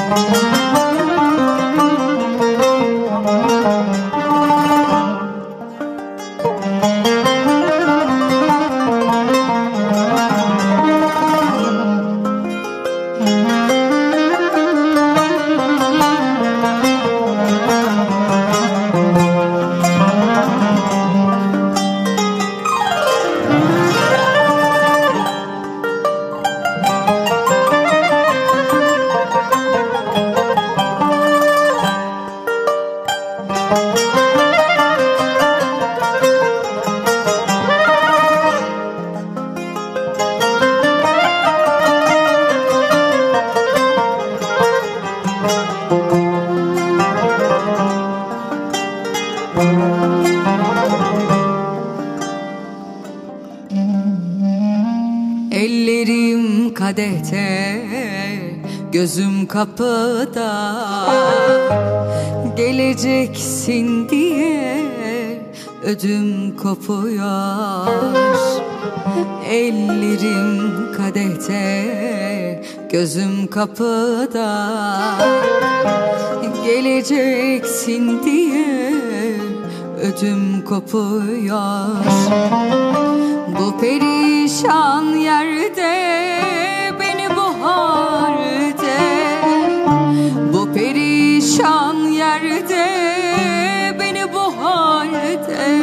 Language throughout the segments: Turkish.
Ellerim kadehte, gözüm kapıda. Geleceksin diye ödüm kopuyor. Ellerim kadehte, gözüm kapıda. Geleceksin diye ödüm kopuyor. Bu perişan yerde, beni bu halde, bu perişan yerde, beni bu halde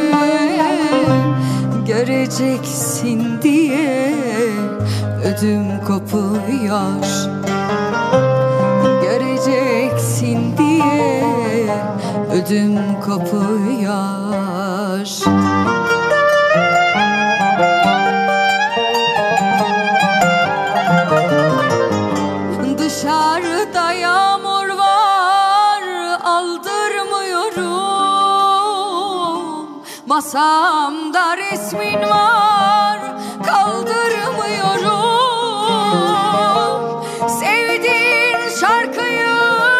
göreceksin diye ödüm kopuyor. Göreceksin diye ödüm kopuyor. Dışarıda yağmur var, aldırmıyorum. Masamda resmin var, kaldırmıyorum. Sevdiğin şarkıyı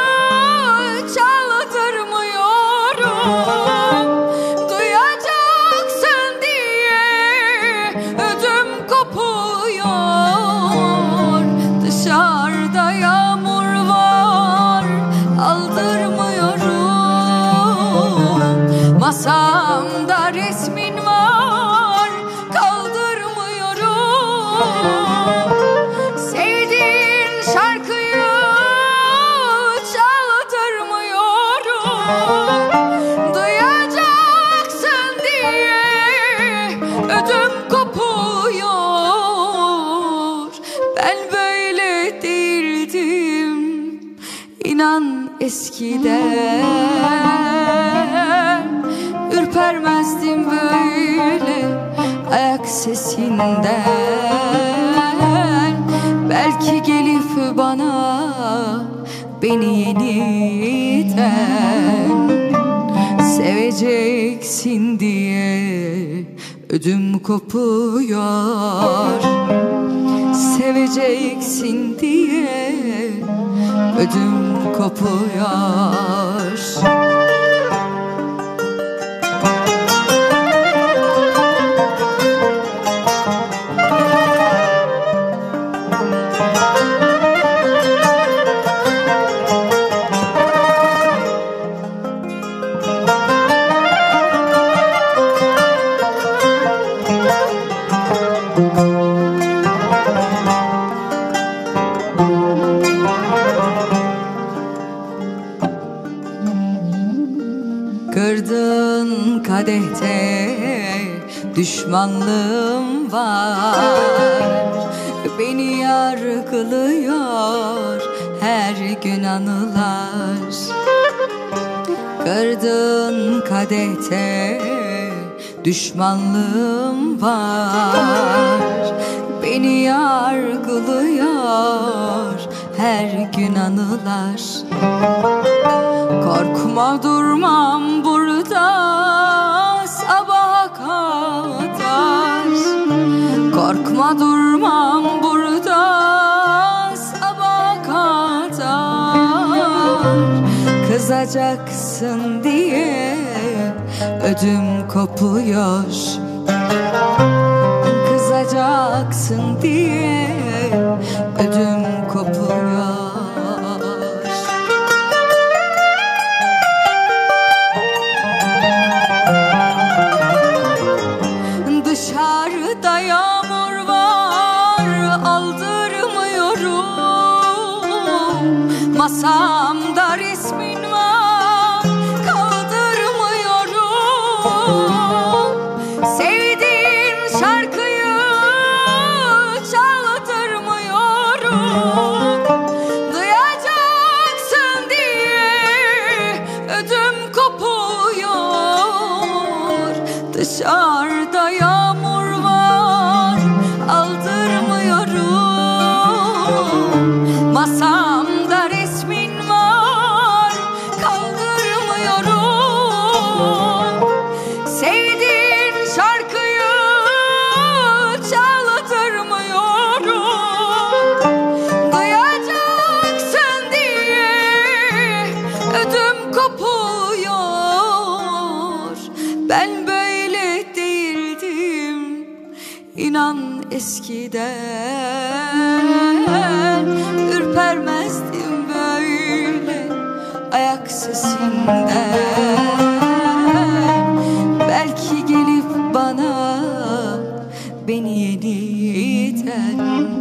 çaldırmıyorum. Duyacaksın diye ödüm kopuyor. Dışarıda yağmur var, aldırmıyorum. Masamda resmin var, kaldırmıyorum. Sevdiğin şarkıyı çaldırmıyorum. Duyacaksın diye ödüm kopuyor. Ben böyle değildim, İnan eskiden. Ürpermezdim böyle ayak sesinden. Belki gelip bana beni yeniden seveceksin diye ödüm kopuyor. Seveceksin diye ödüm kopuyor. Kırdığın kadehte düşmanlığım var. Beni yargılıyor her gün anılar. Kırdığın kadehte düşmanlığım var. Beni yargılıyor her gün anılar. Korkma, durmam burada sabaha kadar. Korkma, durmam burada sabaha kadar. Kızacaksın diye ödüm kopuyor. Kızacaksın diye ödüm kopuyor. Masamda resmin var, kaldırmıyorum. Sevdiğin şarkıyı çaldırmıyorum. Duyacaksın diye ödüm kopuyor. Dışarıda yağmur var, aldırmıyorum. Masamda resmin var, kaldırmıyorum. Sevdiğin şarkıyı çaldırmıyorum. Duyacaksın diye ödüm kopuyor. Ben böyle değildim, İnan eskiden. Ürpermezdim böyle ayak sesinden. Belki gelip bana beni yeniden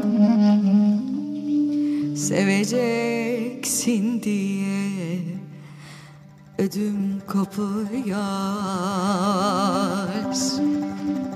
seveceksin diye ödüm kopuyor.